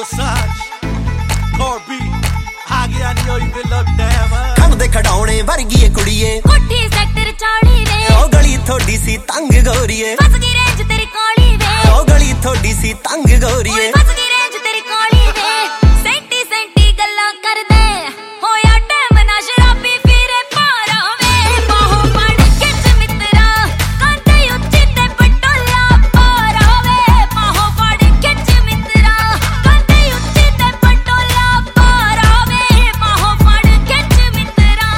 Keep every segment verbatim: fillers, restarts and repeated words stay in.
ਆ ਗਿਆ ਨੀ ਹੋਈ ਵੇਲੋ ਟਾਈਮ ਖੰਡ ਦੇ ਖਡਾਉਣੇ ਵਰਗੀ ਏ ਕੁੜੀਏ ਕੋਠੀ ਸੈਕਟਰ ਚਾਲੀ ਵੇ ਉਹ ਗਲੀ ਥੋੜੀ ਸੀ ਤੰਗ ਗੋਰੀਏ ਫਸ ਗਈ ਰੇਂਜ ਤੇਰੀ ਕਾਲੀ ਵੇ ਉਹ ਗਲੀ ਥੋੜੀ ਸੀ ਤੰਗ ਗੋਰੀਏ ਫਸ ਗਈ ਰੇਂਜ ਤੇਰੀ ਕਾਲੀ ਵੇ ਸੈਂਟੀ ਸੈਂਟੀ ਗੱਲਾਂ ਕਰਦੇ ਹੋਇਆ ਟਾਈਮ ਨਾ ਸ਼ਰਾਬੀ ਫੀਰੇ ਪਾਰਾ ਵੇ ਬਾਹੋਂ ਫੜ ਖਿੱਚ ਮਿੱਤਰਾ ਕੰਧੇ ਉੱਚੀ ਤੇ ਪਟੋਲਾ ਪਾਰਾ ਵੇ ਬਾਹੋਂ ਫੜ ਖਿੱਚ ਮਿੱਤਰਾ ਕੰਧੇ ਉੱਚੀ ਤੇ ਪਟੋਲਾ ਪਾਰਾ ਵੇ ਬਾਹੋਂ ਫੜ ਖਿੱਚ ਮਿੱਤਰਾ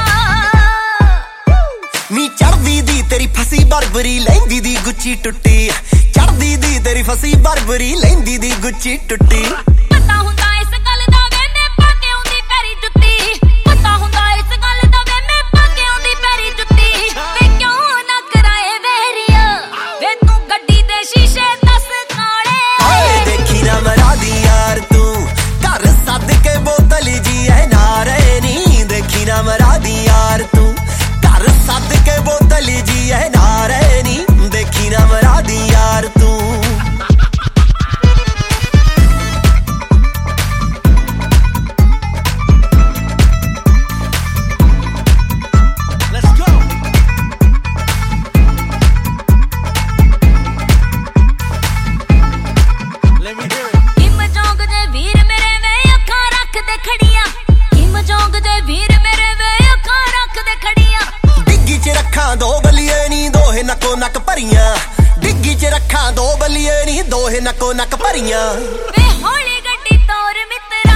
ਨੀ ਚੜਦੀ ਦੀ ਤੇਰੀ ਫਸੀ ਬਰਬਰੀ ਲੈਂਦੀ ਦੀ ਗੁੱਚੀ ਟੁੱਟੀ ਚੜਦੀ ਦੀ ਤੇਰੀ ਫਸੀ ਬਰਬਰੀ ਲੈਂਦੀ ਦੀ ਗੁੱਚੀ ਟੁੱਟੀ ਪਤਾ ਹੁੰਦਾ ਇਸ ਗੱਲ ਦਾ ਵੇ ਮੈਂ ਪਾ ਕੇ ਆਉਂਦੀ ਪੈਰੀ ਜੁੱਤੀ ਪਤਾ ਹੁੰਦਾ ਇਸ ਗੱਲ ਦਾ ਵੇ ਮੈਂ ਪਾ ਕੇ ਆਉਂਦੀ ਪੈਰੀ ਜੁੱਤੀ ਵੇ ਕਿਉਂ ਨਾ ਕਰਾਏ ਵੇਰੀਆ ਵੇ ਤੂੰ ਗੱਡੀ ਦੇ ਸ਼ੀਸ਼ੇ ਦਸ ਕਾਲੇ ਓਏ ਦੇਖੀ ਨਾ ਮਰਾਦੀ ਯਾਰ ਤੂੰ ਘਰ ਸੱਦ ਕੇ ਬੋਤਲ ਜੀ ਐ ਨਾ ਰਹੇ ਨੀ ਦੇਖੀ ਨਾ ਮਰਾਦੀ ਯਾਰ ਤੂੰ ਘਰ ਸੱਦ ਕੇ ਬੋਤਲ ਜੀ ਐ ਨਾ ਰਹੇ ਨੀ ਦੇਖੀ ਨਾ ਮਰਾਦੀ ਯਾਰ ਤੂੰ ਦੋ ਬਲੀਏ ਨੀ ਦੋਹੇ ਨੱਕੋ ਨੱਕ ਭਰੀਆਂ ਡਿੱਗੀ ਚ ਰੱਖਾਂ ਦੋ ਬਲੀਏ ਨੀ ਦੋਹੇ ਨੱਕੋ ਨੱਕ ਭਰੀਆਂ ਵੇ ਹੌਲੀ ਗੱਡੀ ਤੋਰ ਮਿੱਤਰਾ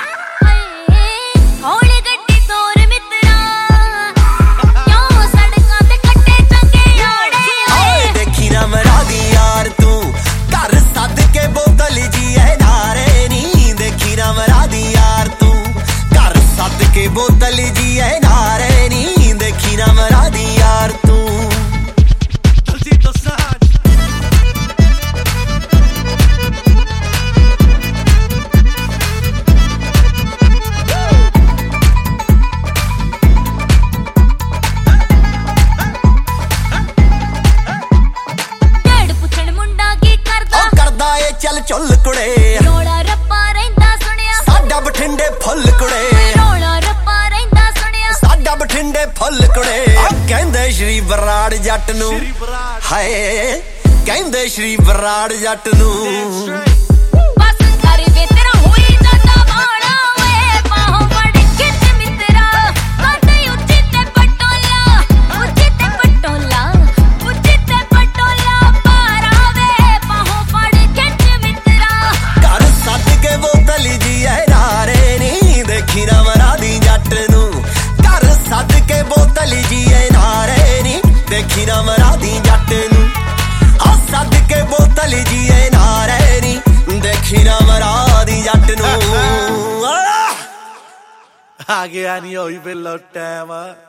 ਹੌਲੀ ਗੱਡੀ ਤੋਰ ਮਿੱਤਰਾ ਕਿਉਂ ਸੜਕਾਂ ਤੇ ਕੱਟੇ ਚੰਗੇ ਆੜੇ ਓਏ ਦੇਖੀ ਨਾ ਮਰਾਦੀ ਯਾਰ ਤੂੰ ਘਰ ਸੱਦ ਕੇ ਬੋਤਲ ਜੀ ਐ ਨਾਰੇ ਨੀ ਦੇਖੀ ਨਾ ਮਰਾਦੀ ਯਾਰ ਤੂੰ ਘਰ ਸੱਦ ਕੇ ਬੋਤਲ ਜੀ ਐ ਨਾਰੇ ਨੀ ਦੇਖੀ ਨਾ ਮਰਾਦੀ ਯਾਰ ਤੂੰ ਚੱਲ ਚੁੱਲ ਕੁੜੇ ਰੋਲਾ ਰੱਪਾ ਰਹਿੰਦਾ ਸੁਣਿਆ ਸਾਡਾ ਬਠਿੰਡੇ ਫੁੱਲ ਕੁੜੇ ਰੋਲਾ ਰੱਪਾ ਰਹਿੰਦਾ ਸੁਣਿਆ ਸਾਡਾ ਬਠਿੰਡੇ ਫੁੱਲ ਕੁੜੇ ਕਹਿੰਦੇ ਸ਼੍ਰੀ ਬਰਾੜ ਜੱਟ ਨੂੰ ਹਾਏ ਕਹਿੰਦੇ ਸ਼੍ਰੀ ਬਰਾੜ ਜੱਟ ਨੂੰ ਬਸ ਕਰ ਵੇ ਤੇਰਾ ਹੋਈ ਜਾਂਦਾ ਬਾਣਾ ਵੇ ਬਾਹੋਂ ਫੜ ਖਿੱਚ ਮਿੱਤਰਾ ਕੰਧੇ ਉੱਚੀ ਤੇ ਪਟੋਲਾ ਉੱਚੀ ਤੇ ਪਟੋਲਾ ਉੱਚੀ ਤੇ ਪਟੋਲਾ ਪਾਰਾ ਵੇ ਬਾਹੋਂ ਫੜ ਖਿੱਚ ਮਿੱਤਰਾ ਘਰ ਸੱਦ ਕੇ ਬੋਤਲ ਜੀ ਐ ਨਾਰੇ ਨੀ ਦੇਖੀ ਨਾ ਮਰਾਦੀ ਜੱਟ ਨੂੰ ਘਰ ਸੱਦ ਕੇ ਬੋਤਲ ਜੀ ਐ ਨਾਰੇ ਨੀ ਦੇਖੀ ਨਾ ਮਰਾਦੀ ਜੱਟ ਨੂੰ ਆ ਸੱਦ ਕੇ ਬੋਤਲ ਜੀ ਐ ਨਾਰੇ ਨੀ ਦੇਖੀ ਨਾ ਮਰਾਦੀ ਜੱਟ ਨੂੰ ਆ ਗਿਆ ਨੀ ਹੋਈ ਵੇਲੋ ਟਾਈਮ